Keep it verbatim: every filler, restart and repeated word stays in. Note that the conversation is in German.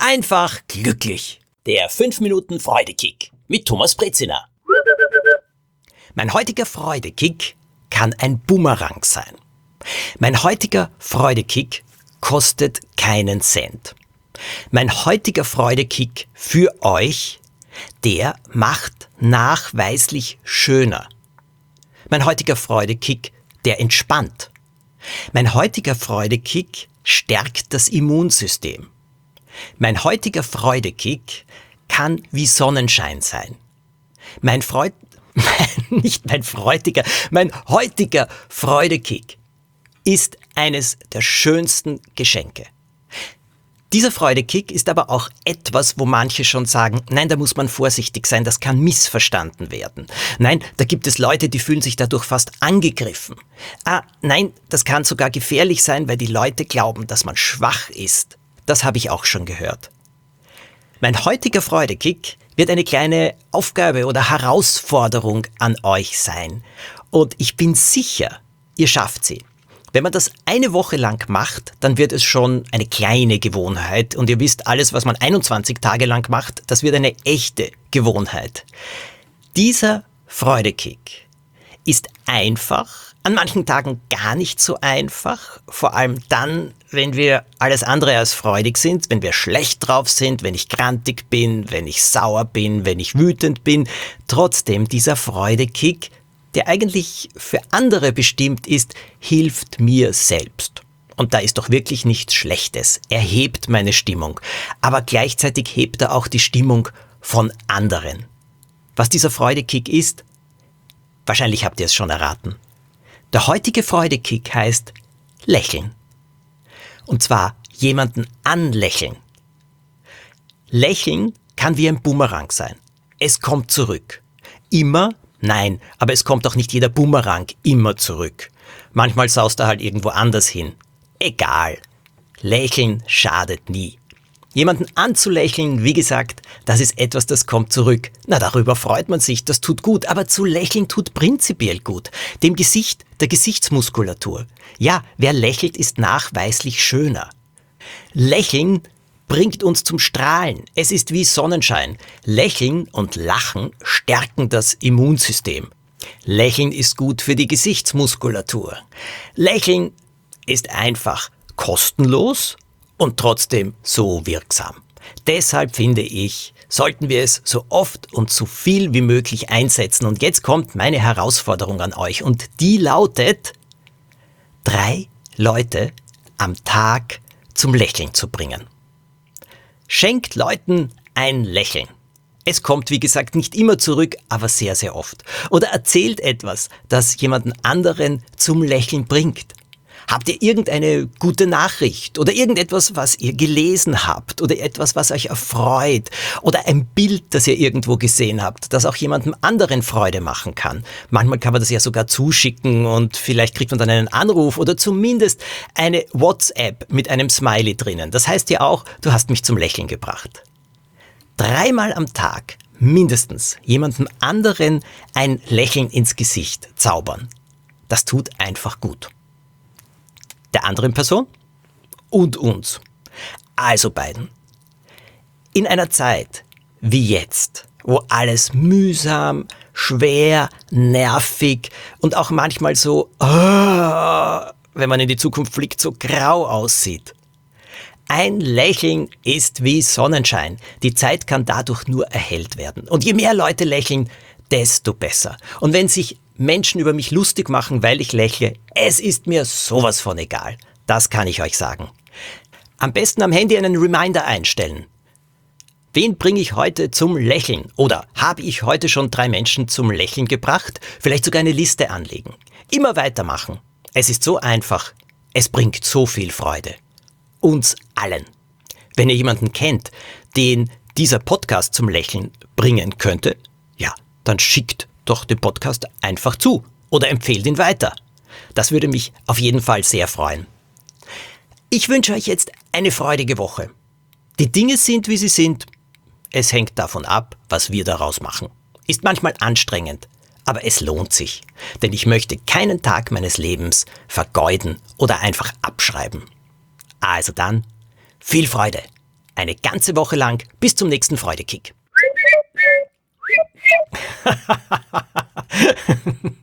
Einfach glücklich. Der fünf Minuten Freudekick mit Thomas Brezina. Mein heutiger Freudekick kann ein Bumerang sein. Mein heutiger Freudekick kostet keinen Cent. Mein heutiger Freudekick für euch, der macht nachweislich schöner. Mein heutiger Freudekick, der entspannt. Mein heutiger Freudekick stärkt das Immunsystem. Mein heutiger Freudekick kann wie Sonnenschein sein. Mein Freud, nicht mein freudiger, mein heutiger Freudekick ist eines der schönsten Geschenke. Dieser Freudekick ist aber auch etwas, wo manche schon sagen, nein, da muss man vorsichtig sein, das kann missverstanden werden. Nein, da gibt es Leute, die fühlen sich dadurch fast angegriffen. Ah, nein, das kann sogar gefährlich sein, weil die Leute glauben, dass man schwach ist. Das habe ich auch schon gehört. Mein heutiger Freudekick wird eine kleine Aufgabe oder Herausforderung an euch sein. Und ich bin sicher, ihr schafft sie. Wenn man das eine Woche lang macht, dann wird es schon eine kleine Gewohnheit. Und ihr wisst, alles, was man einundzwanzig Tage lang macht, das wird eine echte Gewohnheit. Dieser Freudekick ist einfach, an manchen Tagen gar nicht so einfach. Vor allem dann, wenn wir alles andere als freudig sind, wenn wir schlecht drauf sind, wenn ich grantig bin, wenn ich sauer bin, wenn ich wütend bin. Trotzdem, dieser Freudekick, der eigentlich für andere bestimmt ist, hilft mir selbst. Und da ist doch wirklich nichts Schlechtes. Er hebt meine Stimmung. Aber gleichzeitig hebt er auch die Stimmung von anderen. Was dieser Freudekick ist? Wahrscheinlich habt ihr es schon erraten. Der heutige Freudekick heißt lächeln. Und zwar jemanden anlächeln. Lächeln kann wie ein Bumerang sein. Es kommt zurück. Immer. Nein, aber es kommt auch nicht jeder Bumerang immer zurück. Manchmal saust er halt irgendwo anders hin. Egal. Lächeln schadet nie. Jemanden anzulächeln, wie gesagt, das ist etwas, das kommt zurück. Na, darüber freut man sich, das tut gut, aber zu lächeln tut prinzipiell gut. Dem Gesicht, der Gesichtsmuskulatur. Ja, wer lächelt, ist nachweislich schöner. Lächeln bringt uns zum Strahlen. Es ist wie Sonnenschein. Lächeln und Lachen stärken das Immunsystem. Lächeln ist gut für die Gesichtsmuskulatur. Lächeln ist einfach kostenlos und trotzdem so wirksam. Deshalb finde ich, sollten wir es so oft und so viel wie möglich einsetzen. Und jetzt kommt meine Herausforderung an euch und die lautet, drei Leute am Tag zum Lächeln zu bringen. Schenkt Leuten ein Lächeln. Es kommt, wie gesagt, nicht immer zurück, aber sehr, sehr oft. Oder erzählt etwas, das jemanden anderen zum Lächeln bringt. Habt ihr irgendeine gute Nachricht oder irgendetwas, was ihr gelesen habt oder etwas, was euch erfreut oder ein Bild, das ihr irgendwo gesehen habt, das auch jemandem anderen Freude machen kann? Manchmal kann man das ja sogar zuschicken und vielleicht kriegt man dann einen Anruf oder zumindest eine WhatsApp mit einem Smiley drinnen. Das heißt ja auch, du hast mich zum Lächeln gebracht. Dreimal am Tag mindestens jemandem anderen ein Lächeln ins Gesicht zaubern. Das tut einfach gut. Der anderen Person und uns. Also beiden. In einer Zeit wie jetzt, wo alles mühsam, schwer, nervig und auch manchmal so, oh, wenn man in die Zukunft blickt, so grau aussieht. Ein Lächeln ist wie Sonnenschein. Die Zeit kann dadurch nur erhellt werden. Und je mehr Leute lächeln, desto besser. Und wenn sich Menschen über mich lustig machen, weil ich lächle, es ist mir sowas von egal. Das kann ich euch sagen. Am besten am Handy einen Reminder einstellen. Wen bringe ich heute zum Lächeln? Oder habe ich heute schon drei Menschen zum Lächeln gebracht? Vielleicht sogar eine Liste anlegen. Immer weitermachen. Es ist so einfach. Es bringt so viel Freude. Uns allen. Wenn ihr jemanden kennt, den dieser Podcast zum Lächeln bringen könnte, ja, dann schickt doch den Podcast einfach zu oder empfehlt ihn weiter. Das würde mich auf jeden Fall sehr freuen. Ich wünsche euch jetzt eine freudige Woche. Die Dinge sind, wie sie sind. Es hängt davon ab, was wir daraus machen. Ist manchmal anstrengend, aber es lohnt sich. Denn ich möchte keinen Tag meines Lebens vergeuden oder einfach abschreiben. Also dann, viel Freude. Eine ganze Woche lang bis zum nächsten Freudekick.